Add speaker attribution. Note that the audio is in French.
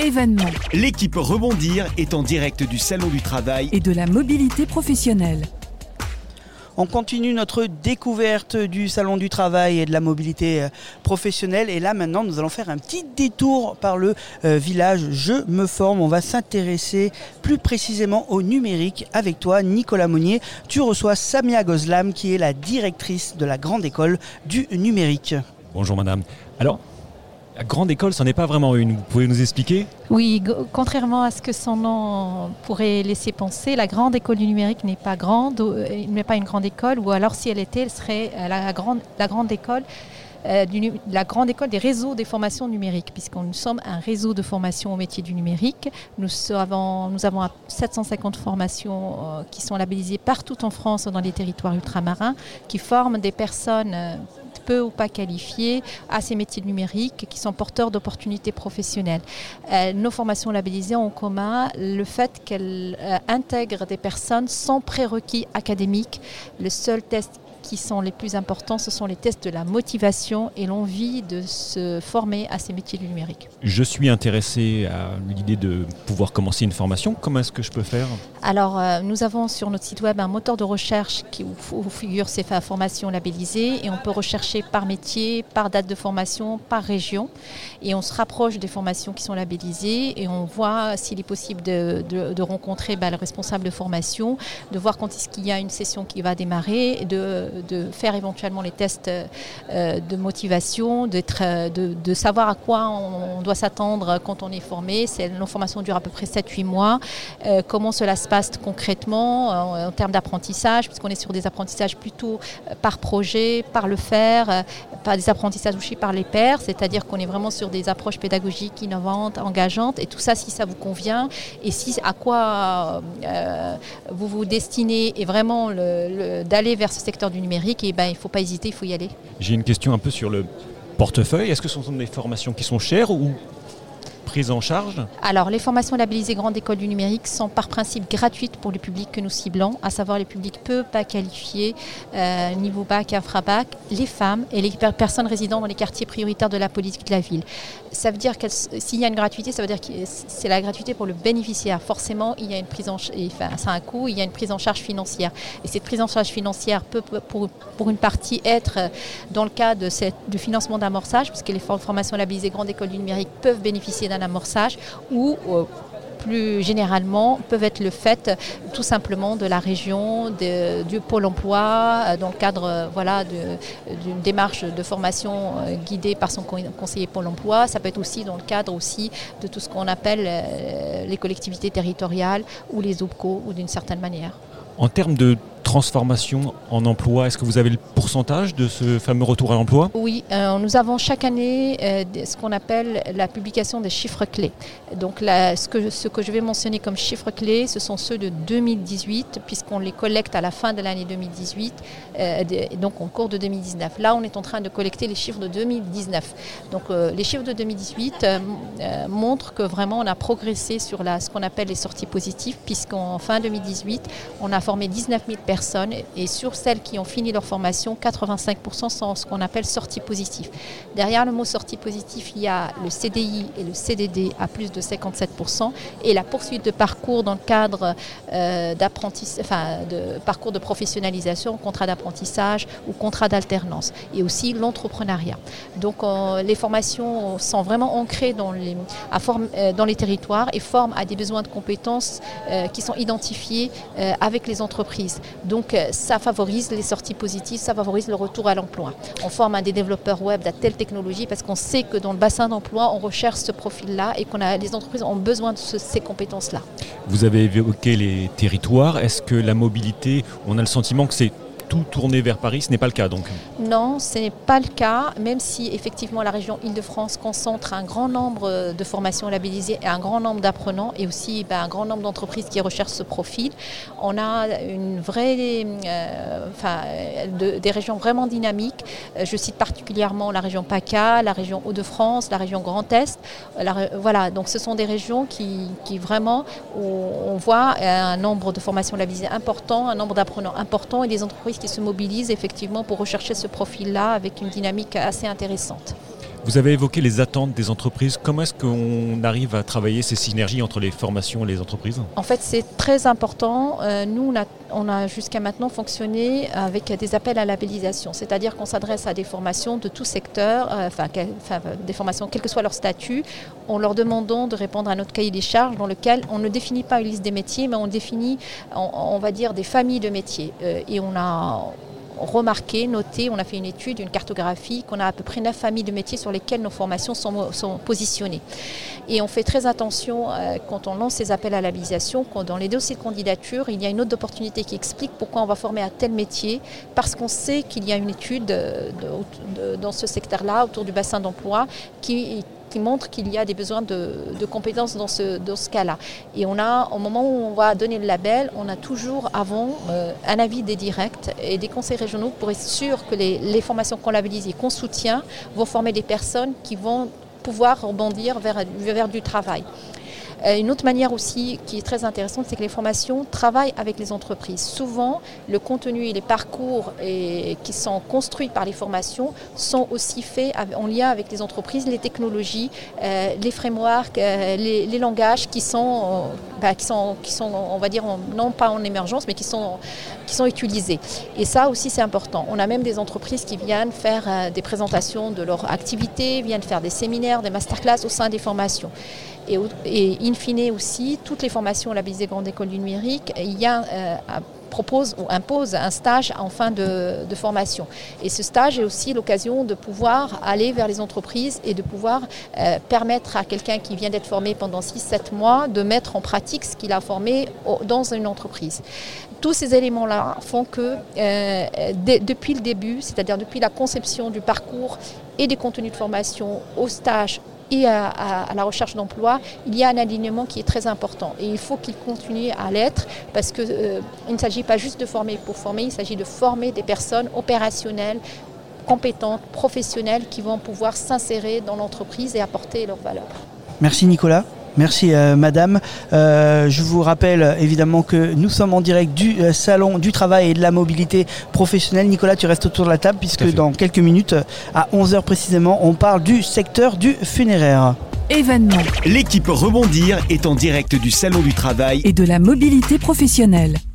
Speaker 1: événements
Speaker 2: L'équipe Rebondir est en direct du Salon du Travail
Speaker 1: et de la mobilité professionnelle.
Speaker 3: On continue notre découverte du Salon du Travail et de la mobilité professionnelle. Et là, maintenant, nous allons faire un petit détour par le village Je me forme. On va s'intéresser plus précisément au numérique avec toi, Nicolas Monnier. Tu reçois Samia Gozlam, qui est la directrice de la Grande École du numérique.
Speaker 4: Bonjour madame. Alors, la Grande École, ce n'est pas vraiment une. Vous pouvez nous expliquer ?
Speaker 5: Oui, contrairement à ce que son nom pourrait laisser penser, la Grande École du numérique n'est pas grande, n'est pas une grande école, ou alors si elle était, elle serait la grande école. La grande école des réseaux des formations numériques, puisque nous sommes un réseau de formation au métier du numérique. Nous avons 750 formations qui sont labellisées partout en France dans les territoires ultramarins, qui forment des personnes peu ou pas qualifiés à ces métiers numériques qui sont porteurs d'opportunités professionnelles. Nos formations labellisées ont en commun le fait qu'elles intègrent des personnes sans prérequis académiques. Le seul test qui sont les plus importants, ce sont les tests de la motivation et l'envie de se former à ces métiers du numérique.
Speaker 4: Je suis intéressé à l'idée de pouvoir commencer une formation. Comment est-ce que je peux faire ?
Speaker 5: Alors, nous avons sur notre site web un moteur de recherche où figurent ces formations labellisées et on peut rechercher par métier, par date de formation, par région. Et on se rapproche des formations qui sont labellisées et on voit s'il est possible de rencontrer le responsable de formation, de voir quand est-ce qu'il y a une session qui va démarrer, et de faire éventuellement les tests de motivation, de savoir à quoi on doit s'attendre quand on est formé. Nos formations durent à peu près 7-8 mois. Comment cela se passe concrètement en termes d'apprentissage, puisqu'on est sur des apprentissages plutôt par projet, par le faire, par des apprentissages aussi par les pairs, c'est-à-dire qu'on est vraiment sur des approches pédagogiques innovantes, engageantes, et tout ça, si ça vous convient, et si à quoi vous vous destinez, et vraiment d'aller vers ce secteur du numérique, et il ne faut pas hésiter, il faut y aller.
Speaker 4: J'ai une question un peu sur le portefeuille. Est-ce que ce sont des formations qui sont chères ou prises en charge ?
Speaker 5: Alors, les formations labellisées Grande École du numérique sont par principe gratuites pour le public que nous ciblons, à savoir les publics peu pas qualifiés, niveau bac, infra-bac, les femmes et les personnes résidant dans les quartiers prioritaires de la politique de la ville. Ça veut dire que s'il y a une gratuité, ça veut dire que c'est la gratuité pour le bénéficiaire. Forcément, il y a une prise en charge, ça a un coût, il y a une prise en charge financière. Et cette prise en charge financière peut, pour une partie, être dans le cas de financement d'amorçage, puisque les formations labellisées Grande École du numérique peuvent bénéficier d'un amorçage, ou plus généralement peuvent être le fait tout simplement de la région, du pôle emploi, dans le cadre d'une démarche de formation guidée par son conseiller pôle emploi. Ça peut être aussi dans le cadre aussi de tout ce qu'on appelle les collectivités territoriales ou les OPCO, ou d'une certaine manière.
Speaker 4: En termes de transformation en emploi, est-ce que vous avez le pourcentage de ce fameux retour à l'emploi ?
Speaker 5: Oui, nous avons chaque année ce qu'on appelle la publication des chiffres clés. Donc ce que je vais mentionner comme chiffres clés, ce sont ceux de 2018, puisqu'on les collecte à la fin de l'année 2018, donc en cours de 2019. Là, on est en train de collecter les chiffres de 2019. Donc les chiffres de 2018 montrent que vraiment on a progressé sur ce qu'on appelle les sorties positives, puisqu'en fin 2018, on a formé 19 000 personnes, et sur celles qui ont fini leur formation, 85% sont ce qu'on appelle sorties positives. Derrière le mot sortie positive, il y a le CDI et le CDD à plus de 57%, et la poursuite de parcours dans le cadre de parcours de professionnalisation, contrat d'apprentissage ou contrat d'alternance, et aussi l'entrepreneuriat. Donc les formations sont vraiment ancrées dans les territoires et forment à des besoins de compétences qui sont identifiés avec les entreprises. Donc ça favorise les sorties positives, ça favorise le retour à l'emploi. On forme des développeurs web de telle technologie parce qu'on sait que dans le bassin d'emploi, on recherche ce profil-là et les entreprises ont besoin de ces compétences-là.
Speaker 4: Vous avez évoqué les territoires. Est-ce que la mobilité, on a le sentiment que c'est tout tourné vers Paris, ce n'est pas le cas donc ?
Speaker 5: Non, ce n'est pas le cas, même si effectivement la région Île-de-France concentre un grand nombre de formations labellisées et un grand nombre d'apprenants, et aussi un grand nombre d'entreprises qui recherchent ce profil. On a une vraie, des régions vraiment dynamiques. Je cite particulièrement la région PACA, la région Hauts-de-France, la région Grand Est. Voilà, donc ce sont des régions qui vraiment, on voit un nombre de formations labellisées important, un nombre d'apprenants important, et des entreprises qui se mobilisent effectivement pour rechercher ce profil-là avec une dynamique assez intéressante.
Speaker 4: Vous avez évoqué les attentes des entreprises. Comment est-ce qu'on arrive à travailler ces synergies entre les formations et les entreprises ?
Speaker 5: En fait, c'est très important. Nous, on a jusqu'à maintenant fonctionné avec des appels à labellisation, c'est-à-dire qu'on s'adresse à des formations de tout secteur, des formations quel que soit leur statut, en leur demandant de répondre à notre cahier des charges dans lequel on ne définit pas une liste des métiers, mais on définit, on va dire, des familles de métiers. Et on a remarqué, noté, on a fait une étude, une cartographie, qu'on a à peu près 9 familles de métiers sur lesquelles nos formations sont positionnées. Et on fait très attention quand on lance ces appels à labellisation, quand dans les dossiers de candidature, il y a une autre opportunité qui explique pourquoi on va former à tel métier, parce qu'on sait qu'il y a une étude dans ce secteur-là, autour du bassin d'emploi, qui montre qu'il y a des besoins de compétences dans ce cas-là. Et on a, au moment où on va donner le label, on a toujours avant un avis des directs et des conseils régionaux pour être sûr que les formations qu'on labellise et qu'on soutient vont former des personnes qui vont pouvoir rebondir vers du travail. Une autre manière aussi qui est très intéressante, c'est que les formations travaillent avec les entreprises. Souvent, le contenu et les parcours qui sont construits par les formations sont aussi faits en lien avec les entreprises, les technologies, les frameworks, les langages qui sont, on va dire, non pas en émergence, mais qui sont utilisés. Et ça aussi, c'est important. On a même des entreprises qui viennent faire des présentations de leur activité, viennent faire des séminaires, des masterclass au sein des formations. Et in fine aussi, toutes les formations labellisées Grande École du Numérique, il y a propose ou impose un stage en fin de formation. Et ce stage est aussi l'occasion de pouvoir aller vers les entreprises et de pouvoir permettre à quelqu'un qui vient d'être formé pendant 6-7 mois de mettre en pratique ce qu'il a formé dans une entreprise. Tous ces éléments-là font que depuis le début, c'est-à-dire depuis la conception du parcours et des contenus de formation au stage et à la recherche d'emploi, il y a un alignement qui est très important. Et il faut qu'il continue à l'être parce qu'il ne s'agit pas juste de former pour former, il s'agit de former des personnes opérationnelles, compétentes, professionnelles qui vont pouvoir s'insérer dans l'entreprise et apporter leurs valeurs.
Speaker 3: Merci Nicolas. Merci madame. Je vous rappelle évidemment que nous sommes en direct du salon du travail et de la mobilité professionnelle. Nicolas, tu restes autour de la table puisque dans quelques minutes, à 11h précisément, on parle du secteur du funéraire.
Speaker 1: Événement.
Speaker 2: L'équipe Rebondir est en direct du salon du travail
Speaker 1: Et de la mobilité professionnelle.